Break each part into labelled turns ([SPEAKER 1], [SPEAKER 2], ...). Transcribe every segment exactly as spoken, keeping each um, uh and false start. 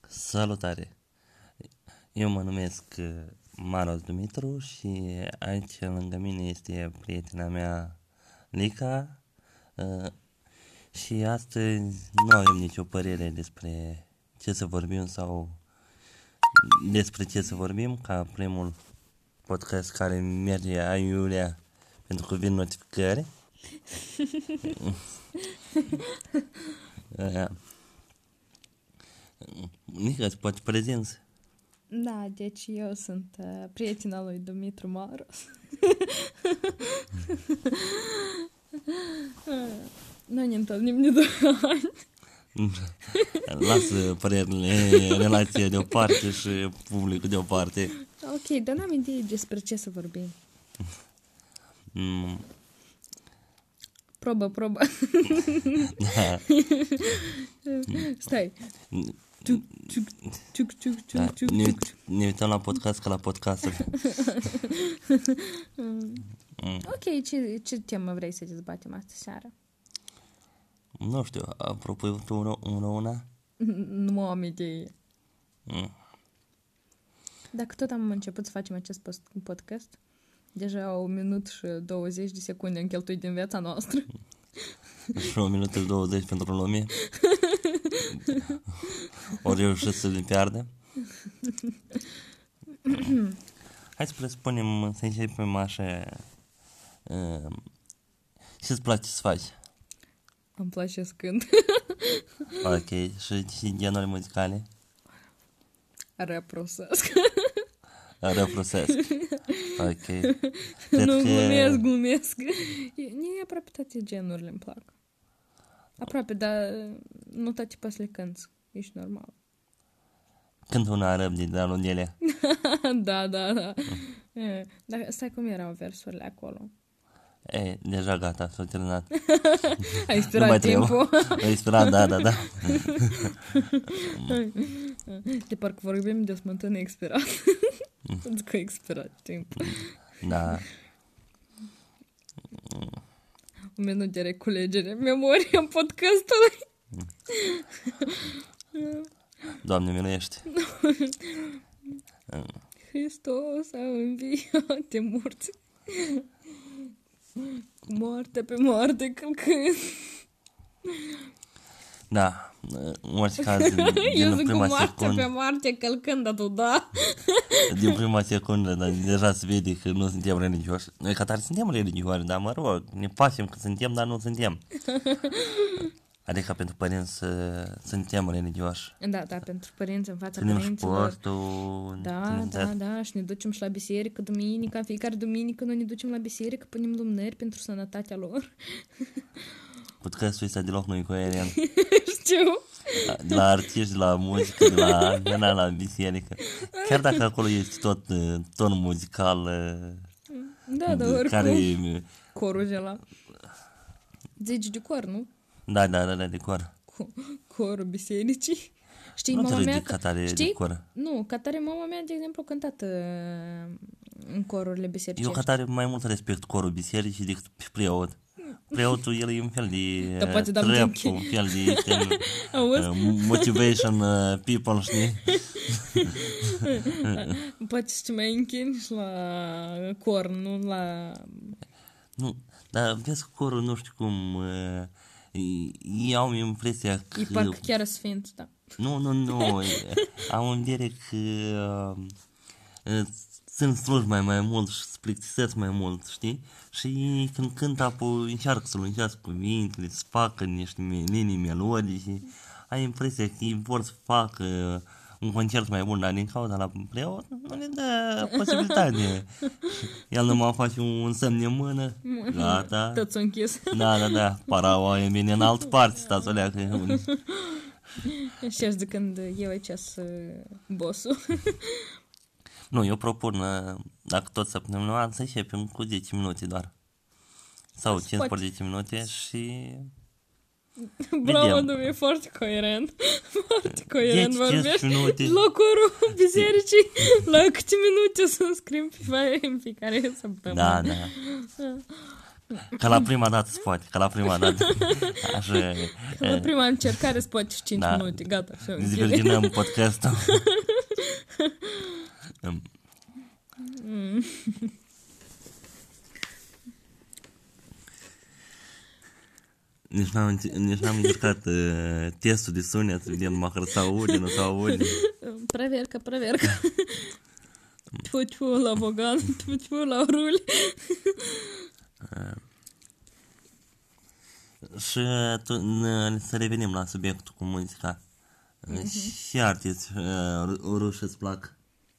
[SPEAKER 1] Salutare! Eu mă numesc uh, Maros Dumitru și aici lângă mine este prietena mea Lica uh, și astăzi nu avem nicio părere despre ce să vorbim sau despre ce să vorbim, ca primul podcast care merge aiurea pentru că vin notificări. uh, Nica, îți poți prezinți?
[SPEAKER 2] Da, deci eu sunt uh, prietena lui Dumitru Maros. Noi ne întâlnim de doi ani.
[SPEAKER 1] Lasă părerile, relația deoparte și publicul deoparte.
[SPEAKER 2] Ok, dar n-am idee despre ce să vorbim.
[SPEAKER 1] Mm.
[SPEAKER 2] Probă, probă.
[SPEAKER 1] Da.
[SPEAKER 2] Stai. Ciuc, ciuc, ciuc, ciuc,
[SPEAKER 1] Da.
[SPEAKER 2] ciuc, ciuc,
[SPEAKER 1] Ne,
[SPEAKER 2] ciuc.
[SPEAKER 1] ne uităm la podcast ca la podcasturi. Mm.
[SPEAKER 2] Ok, ce, ce temă vrei să dezbatem astă seară?
[SPEAKER 1] Nu știu, apropo tu una, una, una?
[SPEAKER 2] Nu am idee.
[SPEAKER 1] Mm.
[SPEAKER 2] Dacă tot am început să facem acest post- podcast, deja un minut și douăzeci de secunde am cheltuit din viața noastră.
[SPEAKER 1] Și un minut și douăzeci pentru lume. Ori reușit să le piardă. Hai să presupunem, să începem așa. Uh, ce-ți place să faci?
[SPEAKER 2] Îmi place să cânt.
[SPEAKER 1] Ok, și, și genuri muzicale?
[SPEAKER 2] Rap rusesc.
[SPEAKER 1] Răprusesc. Ok.
[SPEAKER 2] Nu, glumesc, glumesc. Mie aproape toate genurile îmi plac. Aproape, dar nu toate poți să le cânti. Ești normal.
[SPEAKER 1] Cânt una arăb de de alungele.
[SPEAKER 2] Da, da, da. E, Dar stai, cum erau versurile acolo?
[SPEAKER 1] E, deja gata, s-a terminat.
[SPEAKER 2] Ai
[SPEAKER 1] Nu
[SPEAKER 2] spirat
[SPEAKER 1] mai
[SPEAKER 2] timpul.
[SPEAKER 1] trebuie. Ai sperat, da, da, da.
[SPEAKER 2] De parcă vorbim de smântână expirat. Pentru că a expirat timpul.
[SPEAKER 1] Da.
[SPEAKER 2] Un minut de reculegere, memorie în podcastului.
[SPEAKER 1] Doamne, miluiește.
[SPEAKER 2] Hristos a înviat de morți. Cu moarte pe moarte călcând.
[SPEAKER 1] Da, în orice caz,
[SPEAKER 2] Eu
[SPEAKER 1] din
[SPEAKER 2] zic cu
[SPEAKER 1] prima
[SPEAKER 2] moarte pe
[SPEAKER 1] secundă,
[SPEAKER 2] moarte călcând, dar tu da.
[SPEAKER 1] din prima secundă, dar deja se vede că nu suntem religioși. Noi ca tare suntem religioși, dar mă rog, ne pasem că suntem, dar nu suntem. Adică pentru părinți să suntem religioși.
[SPEAKER 2] Da, da, pentru părinți, în fața
[SPEAKER 1] Ținem și
[SPEAKER 2] părinților.
[SPEAKER 1] postul.
[SPEAKER 2] Da,
[SPEAKER 1] ținem
[SPEAKER 2] da,
[SPEAKER 1] tot.
[SPEAKER 2] da, și ne ducem și la biserică duminica, fiecare duminică noi ne ducem la biserică, punem lumânări pentru sănătatea lor.
[SPEAKER 1] Podcastul ăsta deloc nu e coerent.
[SPEAKER 2] Știu.
[SPEAKER 1] De la artiști, de la muzică, de la, de la, la biserică. Chiar dacă acolo este tot uh, ton muzical uh,
[SPEAKER 2] Da, da, oricum.
[SPEAKER 1] care...
[SPEAKER 2] Corul de la... Zici de cor, nu?
[SPEAKER 1] Da, da, da, da, de cor.
[SPEAKER 2] Co- corul bisericii. Știi,
[SPEAKER 1] Nu
[SPEAKER 2] mama
[SPEAKER 1] te
[SPEAKER 2] mea...
[SPEAKER 1] ridic ca tare
[SPEAKER 2] știi?
[SPEAKER 1] de cor.
[SPEAKER 2] Nu, ca tare mama mea, de exemplu, a cântat uh, în corurile bisericești.
[SPEAKER 1] Eu ca tare mai mult respect corul bisericii decât pe preot. Preotul, el e un fel de
[SPEAKER 2] Dar poate da
[SPEAKER 1] trap,
[SPEAKER 2] mânche.
[SPEAKER 1] un fel de fel,
[SPEAKER 2] Auzi?
[SPEAKER 1] uh, motivation uh, people, știi?
[SPEAKER 2] Poate să te mai închini și la cor, nu la...
[SPEAKER 1] Nu, dar vezi că corul, nu știu cum, uh, ei au impresia că...
[SPEAKER 2] E parcă chiar sfânt, da.
[SPEAKER 1] Nu, nu, nu, am în vedere că uh, sunt sluși mai mai mult și se plictisesc mai mult, știi? Și când cântă, apoi încearcă să lungească cuvintele, să facă niște linii melodii și ai impresia că ei vor să facă un concert mai bun, dar din cauza la preot nu le dă posibilitate. El nu mai face un semn de mână, gata.
[SPEAKER 2] Tot s-a închis.
[SPEAKER 1] Da, da, da, paraua e bine în altă parte, stați o leacă.
[SPEAKER 2] Și aș de când eu aici sunt bossul.
[SPEAKER 1] Nu, eu propun, uh, dacă tot să punem numai, să începem cu zece minute doar. Sau cincisprezece minute și...
[SPEAKER 2] Bravo,
[SPEAKER 1] Vedem.
[SPEAKER 2] domnule, e foarte coerent. Foarte coerent
[SPEAKER 1] zece
[SPEAKER 2] vorbești.
[SPEAKER 1] minute.
[SPEAKER 2] La corul bisericii, la câte minute să scriu pe foaie în fiecare săptămână.
[SPEAKER 1] Da, da. Ca la prima dată se poate, ca la prima dată. Așa,
[SPEAKER 2] La prima încercare îți poate și cinci
[SPEAKER 1] da.
[SPEAKER 2] minute, gata. Și
[SPEAKER 1] Dezvirginăm podcastul.
[SPEAKER 2] mm.
[SPEAKER 1] Nici n-am, nici n-am încercat uh, testul de sunet, să vedem măcar să aude, nu să aude.
[SPEAKER 2] Проверка, проверка. Tfu-tfu la Bogan, tfu-tfu la Ruli.
[SPEAKER 1] Și tu, n- să revenim la subiectul cu muzica. Mm-hmm. Și artiști uh, ruși îți plac?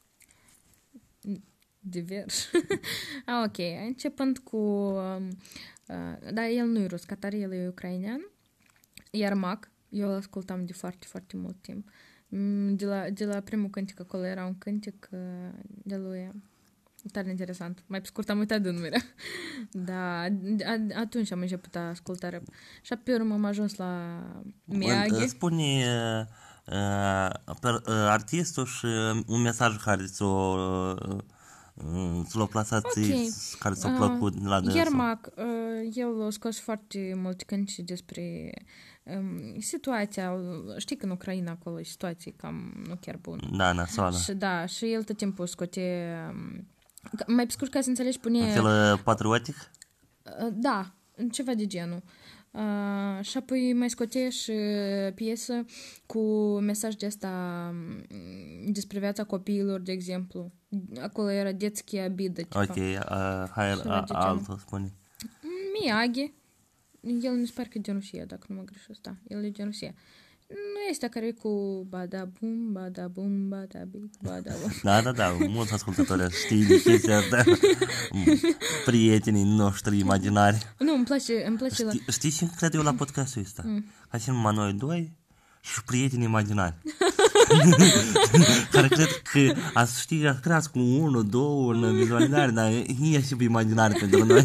[SPEAKER 2] Divers. ah, ok. Începând cu... Uh, da, el nu e rus, Catar, el e ucrainean. Iar Mac, eu îl ascultam de foarte, foarte mult timp. De la, de la primul cântec acolo era un cântec uh, de lui... Tare interesant. Mai pe scurt am uitat de numirea. Da, atunci am început a asculta rap. Și pe urmă am ajuns la Miyagi.
[SPEAKER 1] Spune uh, uh, artistul și un mesaj care ți-o uh, ți l-a plasat, okay. Care ți-a plăcut uh, la dânsul.
[SPEAKER 2] Yermak, uh, el a scos foarte multe cântece despre um, situația, știi că în Ucraina acolo e situație cam nu chiar bună.
[SPEAKER 1] Da, nasoală.
[SPEAKER 2] Și da, și el tot timpul scoate... Um, mai pe scurt ca să înțelegi, pune...
[SPEAKER 1] Un fel patriotic?
[SPEAKER 2] Uh, da, ceva de genul. Uh, și apoi mai scotea și piesă cu mesaj de asta despre viața copiilor, de exemplu. Acolo era детские обиды.
[SPEAKER 1] Ok, uh, hai uh, altul, spune.
[SPEAKER 2] Miyagi. El mi se pare că e din Rusia, dacă nu mă greșesc. Da, el e din Rusia. Nu este care e cu bada-bum, bada-bum, bada-bic, bada-bum.
[SPEAKER 1] Da, da, da, mulți ascultători știi de chestia asta. Prietenii noștri imaginari.
[SPEAKER 2] Nu, îmi place, îmi place la...
[SPEAKER 1] Știi, știi ce cred eu la podcastul ăsta? Mm. Ca și numai noi doi și prieteni imaginari. Care cred că ați știi, ați creat cu unul, două în vizualizare, dar e și pe imaginare pentru noi.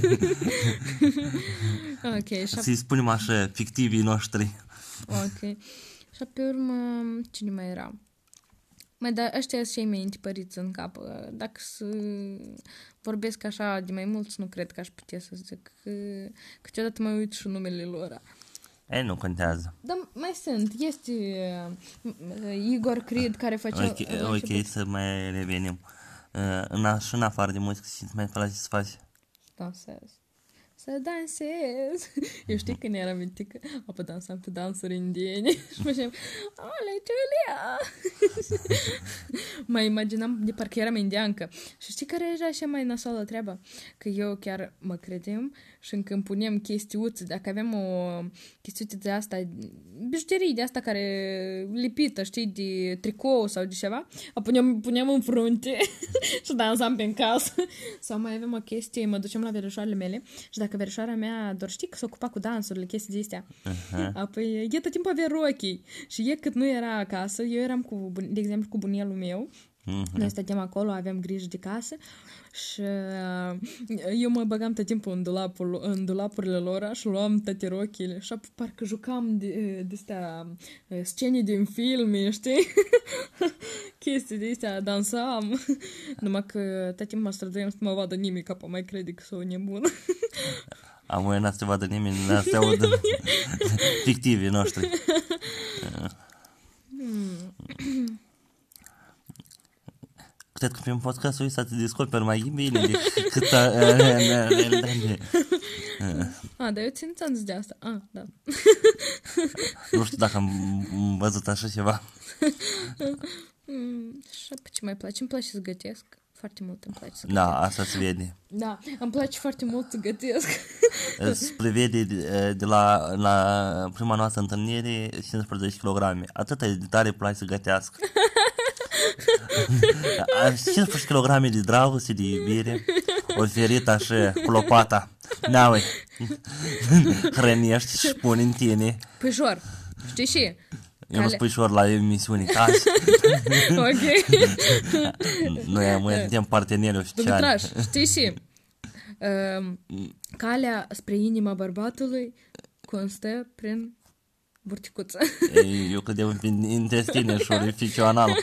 [SPEAKER 2] Ok, și
[SPEAKER 1] să-i spunem așa, fictivii noștri.
[SPEAKER 2] Ok. Și pe urmă, cine mai era? Mai da, ăștia sunt cei mei întipăriți în cap. Dacă să vorbesc așa de mai mulți, nu cred că aș putea să zic. Câteodată mai uit și numele lor.
[SPEAKER 1] Ei, nu contează.
[SPEAKER 2] Dar mai sunt. Este uh, Igor Creed care face...
[SPEAKER 1] Ok, ok, să mai revenim. Uh, în, și în afară de muzică, ce mai place să faci?
[SPEAKER 2] Dansez. Să dansez. Eu știi când eram mitică, apă dansam cu dansuri indiene și făceam, ole, Julia! Mă imaginam de parcă eram indiancă. Și știi care era așa mai nasoală treaba? Că eu chiar mă credem și încă îmi punem chestiuțe, dacă aveam o chestiuță de asta, bijuterii de asta care lipită, știi, de tricou sau de ceva, o puneam, puneam în frunte și dansam pe în casă. Sau mai avem o chestie, mă duceam la verișoarele mele și dacă verișoara mea doar știi că s-a ocupat cu dansurile, chestii de astea. Uh-huh. Apoi e tot timpul avea rochii. Și e cât nu era acasă, eu eram cu, de exemplu, cu bunelul meu. Uh-huh. Noi stăteam acolo, aveam grijă de casă și eu mă băgam tot timpul în, dulapul, în dulapurile lor și luam toate rochile și parcă jucam de, de astea scene din filme, știi? Chestii de astea, dansam. Numai că tot timpul mă străduiam să mă vadă nimeni, că mai crede că sunt nebună.
[SPEAKER 1] Am voie n-a să te vadă nimeni, n-a să te audă fictivii noștri. Cred că prin podcastul ăsta te descoperi mai bine decât realitatea.
[SPEAKER 2] A, dar eu țin ți-am de asta. A, da.
[SPEAKER 1] Nu știu dacă am văzut așa ceva.
[SPEAKER 2] Și pe ce mai place? Îmi place să gătesc. Foarte mult îmi place să gătesc.
[SPEAKER 1] Da, asta se vede.
[SPEAKER 2] Da, îmi place foarte mult să gătesc.
[SPEAKER 1] Se prevede de, de la, la prima noastră întâlnire cincisprezece kilograme. Atât de tare place să gătească. cincisprezece kilograme de dragoste, de iubire, oferit așa cu lopata. N-au, hrănești și pune în tine.
[SPEAKER 2] Păjor, știi și?
[SPEAKER 1] Eu nu spui șor la emisiuni casi.
[SPEAKER 2] Ok.
[SPEAKER 1] Noi suntem parteneri oficiali.
[SPEAKER 2] Dumitraș, știi și? Uh, calea spre inima bărbatului constă prin burticuță.
[SPEAKER 1] Eu credeam prin intestine și orificiu anal.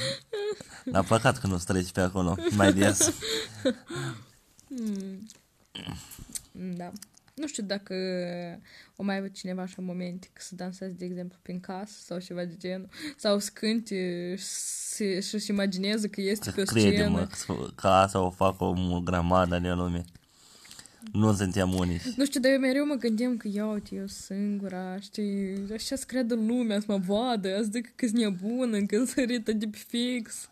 [SPEAKER 1] Dar păcat că nu streci pe acolo mai des.
[SPEAKER 2] Hmm. Da. Nu știu dacă o mai avea cineva așa momente că să dansezi, de exemplu, prin casă sau ceva de genul. Sau să cânti și să-și imagineze că este pe o scenă.
[SPEAKER 1] Crede-mă că asta o fac o grămadă de lume. Nu suntem unici.
[SPEAKER 2] Nu știu, dar eu mereu mă gândeam că ia uite, eu singura, știi, așa să creadă lumea, să mă vadă, să zică că-s nebună, că sărită de pe fix.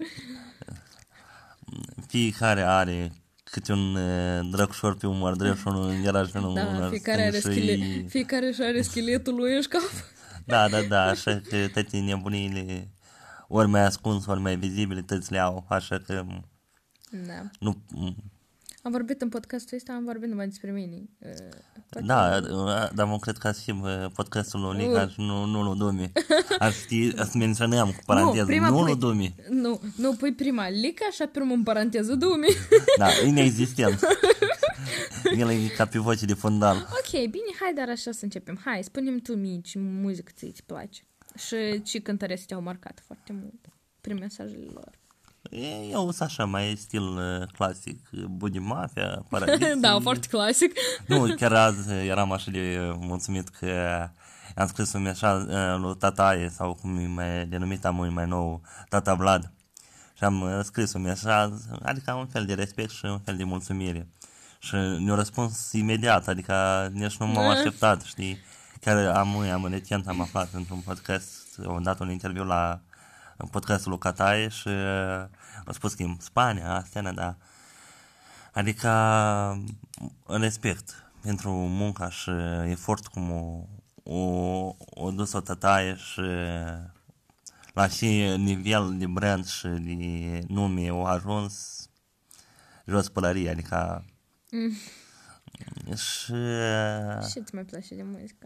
[SPEAKER 1] Fiecare are câte un drăgușor pe umăr drept și unul în garaj și unul
[SPEAKER 2] Da,
[SPEAKER 1] în
[SPEAKER 2] fiecare are, schele...
[SPEAKER 1] și...
[SPEAKER 2] fiecare își are scheletul lui în șcaf.
[SPEAKER 1] Da, da, da, așa că toate nebunile ori mai ascuns, ori mai vizibile, toți le au, așa că
[SPEAKER 2] Da.
[SPEAKER 1] nu...
[SPEAKER 2] Am vorbit în podcastul ăsta, am vorbit numai despre mine. Poate...
[SPEAKER 1] Da, dar mă cred că ați și podcastul lui Liga și nu, nu lui Dumi. Ar fi, să menționăm cu paranteză, nu, nu lui Dumi.
[SPEAKER 2] Nu, nu, pui prima Liga și apoi în paranteză Dumi.
[SPEAKER 1] Da, inexistent. El e ca pe voce de fundal.
[SPEAKER 2] Ok, bine, hai dar așa să începem. Hai, spune-mi tu mie ce muzică ți-ți place. Și ce cântăreți te-au marcat foarte mult prin mesajele lor.
[SPEAKER 1] Eu sunt așa, mai stil uh, clasic, Budi Mafia, Paradis.
[SPEAKER 2] Da, foarte clasic.
[SPEAKER 1] Nu, chiar azi eram așa de mulțumit că am scris un mesaj uh, lui Tataie, sau cum e mai denumit amui mai nou, Tata Vlad. Și am uh, scris un mesaj, adică un fel de respect și un fel de mulțumire. Și ne-a răspuns imediat, adică nici nu m-am așteptat, știi? Chiar am, am recent am aflat într-un podcast, am dat un interviu la în podcastul lui Cataie și uh, a spus că e în Spania, astea, da. Adică respect pentru munca și efort cum o, o, o dus o Tataie și la și nivel de brand și de nume au ajuns jos pălărie, adică
[SPEAKER 2] Mm.
[SPEAKER 1] și
[SPEAKER 2] Ce ți mai place de muzică?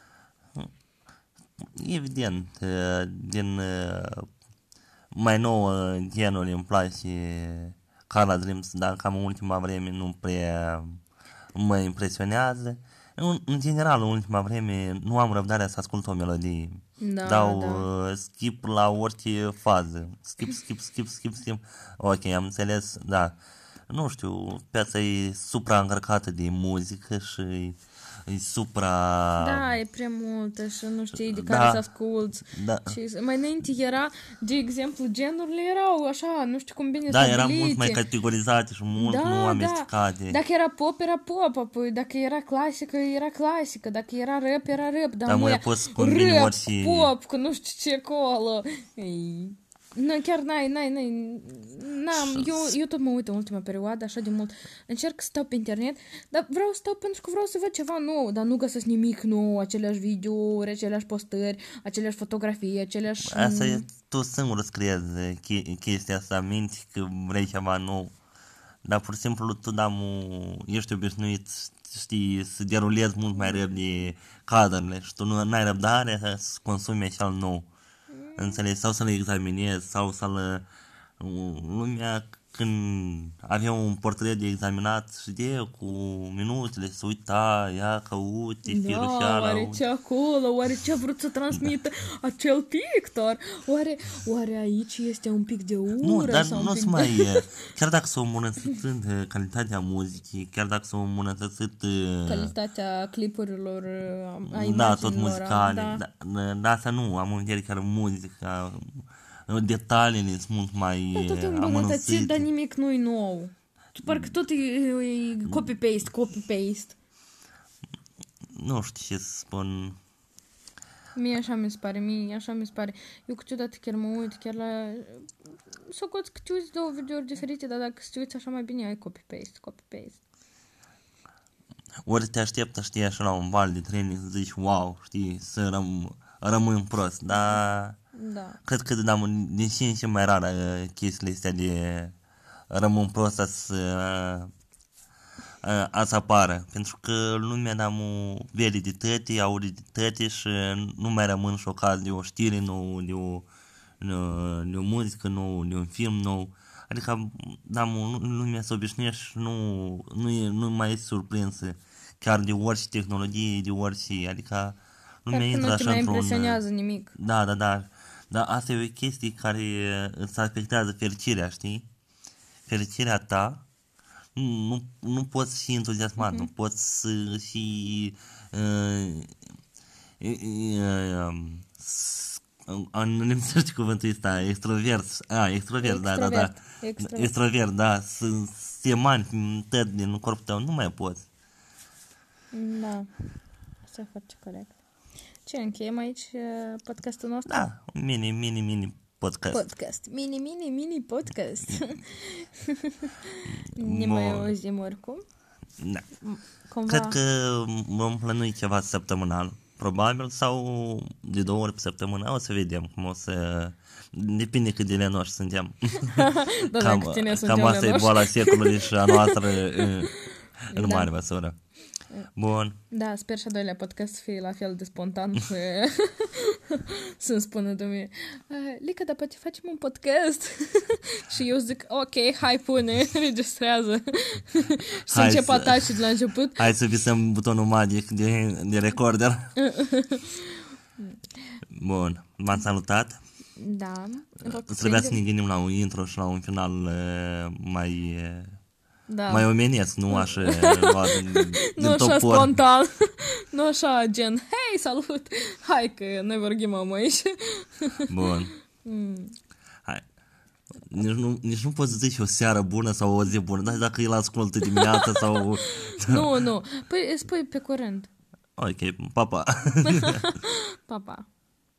[SPEAKER 1] evident din mai nou genul îmi place Carla Dreams, dar cam în ultima vreme nu prea mă impresionează. În, în general, în ultima vreme nu am răbdarea să ascult o melodie.
[SPEAKER 2] Da,
[SPEAKER 1] Dau
[SPEAKER 2] da.
[SPEAKER 1] uh, skip la orice fază. Skip, skip, skip, skip, skip. Ok, am înțeles, da. Nu știu, piața e supra-încărcată de muzică și e supra...
[SPEAKER 2] Da, e prea multă și nu știi de
[SPEAKER 1] Da.
[SPEAKER 2] care să asculți.
[SPEAKER 1] Da.
[SPEAKER 2] Și mai înainte era, de exemplu, genurile erau așa, nu știu cum bine
[SPEAKER 1] Da, era
[SPEAKER 2] stabilite.
[SPEAKER 1] mult mai categorizate și mult
[SPEAKER 2] Da,
[SPEAKER 1] nu
[SPEAKER 2] da.
[SPEAKER 1] amestecate.
[SPEAKER 2] Dacă era pop, era pop, apoi dacă era clasică, era clasică, dacă era rap, era rap, dar
[SPEAKER 1] Dar
[SPEAKER 2] nu
[SPEAKER 1] mă,
[SPEAKER 2] e
[SPEAKER 1] poți combini
[SPEAKER 2] rap,
[SPEAKER 1] orice-
[SPEAKER 2] pop, că nu știu ce acolo. Ei, nu, chiar n-ai, n-ai, n-ai, n-am, eu, eu tot mă uit în ultima perioadă așa de mult, încerc să stau pe internet, dar vreau să stau pentru că vreau să văd ceva nou, dar nu găsesc nimic nou, aceleași videouri, aceleași postări, aceleași fotografii, aceleași...
[SPEAKER 1] Asta e, tu singur îți creezi che- chestia asta, minți că vrei ceva nou. Dar pur și simplu tu, da, mu, ești obișnuit, știi, să derulezi mult mai repede cadrele și tu nu ai răbdare să consumi așa nou. Înțelegi? Sau să le examinezi, sau să-l... Lumea, când avea un portret de examinat, știe, cu minutele, să uita, ia, că uite,
[SPEAKER 2] Da,
[SPEAKER 1] firușeala,
[SPEAKER 2] oare ce acolo, oare ce a vrut să transmită acel pictor, oare, oare aici este un pic de ură
[SPEAKER 1] Nu, dar
[SPEAKER 2] sau un
[SPEAKER 1] nu
[SPEAKER 2] pic
[SPEAKER 1] se
[SPEAKER 2] de...
[SPEAKER 1] mai... e, Chiar dacă s-a îmbunătățit uh, calitatea muzicii, chiar dacă s-a îmbunătățit... uh,
[SPEAKER 2] Calitatea clipurilor, a
[SPEAKER 1] Da,
[SPEAKER 2] imaginilor,
[SPEAKER 1] tot muzicale.
[SPEAKER 2] da.
[SPEAKER 1] Da, da, da, asta nu, am în vedere chiar muzica, uh, detaliile sunt mult mai
[SPEAKER 2] Da, tot e
[SPEAKER 1] uh,
[SPEAKER 2] îmbunătățit, dar
[SPEAKER 1] amănunțite.
[SPEAKER 2] nimic nu-i nou. Parcă tot e, e copy-paste, copy-paste.
[SPEAKER 1] Nu știu ce să spun.
[SPEAKER 2] Mie așa mi se pare, mie așa mi se pare. Eu câteodată chiar mă uit, chiar la... Socoți că te uiți două videouri diferite, dar dacă te uiți așa mai bine, ai copy-paste, copy-paste.
[SPEAKER 1] Ori te așteptă, știi, așa la un val de training să zici, wow, știi, să răm, rămâi prost, dar
[SPEAKER 2] Da.
[SPEAKER 1] cred că da, din ce în ce mai rar uh, chestiile astea de rămân prost să uh, a să apară, pentru că lumea da mu vede de tăte, aude de tăte și nu mai rămân șocat de o știre nouă, de o, de o muzică nouă, de un film nou. Adică, da, mu, lumea se obișnuiește și nu, nu, e, nu mai e surprinsă chiar de orice tehnologie, de orice, adică lumea
[SPEAKER 2] Parcă
[SPEAKER 1] intră
[SPEAKER 2] nu te
[SPEAKER 1] așa
[SPEAKER 2] mai
[SPEAKER 1] într-un...
[SPEAKER 2] impresionează nimic.
[SPEAKER 1] Da, da, da. Dar asta e o chestie care îți afectează fericirea, știi? Fericirea ta nu, nu poți fi entuziasmat, uh-huh. nu poți să și uh, uh, uh, nu îmi știu cuvântul ăsta, extrovert, a, extrovert, da, da, da,
[SPEAKER 2] extrovert,
[SPEAKER 1] extrovert, da, să se emani tăi din corpul tău, nu mai poți.
[SPEAKER 2] Da, asta e foarte corect. Ce, încheiem aici podcastul nostru?
[SPEAKER 1] Da, mini, mini, mini podcast.
[SPEAKER 2] Podcast, mini, mini, mini podcast. Ne mai auzim oricum?
[SPEAKER 1] Da.
[SPEAKER 2] Cumva...
[SPEAKER 1] Cred că vom plănui ceva săptămânal, probabil, sau de două ori pe săptămână, o să vedem cum o să... Depinde cât de lenoși suntem.
[SPEAKER 2] Da,
[SPEAKER 1] cam,
[SPEAKER 2] cât tine
[SPEAKER 1] cam asta e boala secolului și a noastră în, în
[SPEAKER 2] da.
[SPEAKER 1] mare măsură. Bun.
[SPEAKER 2] Da, sper și a doilea podcast să fie la fel de spontan să-mi spună dumie, Lica, dar poate facem un podcast? Și eu zic, ok, hai pune, registrează. Și să încep ataci de la început.
[SPEAKER 1] Hai să visăm butonul magic de, de recorder. Bun, v-am salutat.
[SPEAKER 2] Da.
[SPEAKER 1] Trebuia să ne gândim la un intro și la un final uh, mai... Uh,
[SPEAKER 2] Da.
[SPEAKER 1] mai omenesc, nu așa din,
[SPEAKER 2] nu așa spontan, nu așa gen, hei, salut, hai că noi vorbim am aici.
[SPEAKER 1] Bun. Mm. Hai. Nici nu, nici nu poți zici o seară bună sau o zi bună, dar dacă el ascultă dimineața sau...
[SPEAKER 2] Nu, nu, păi spui pe curând.
[SPEAKER 1] Ok, pa, pa.
[SPEAKER 2] Pa, pa.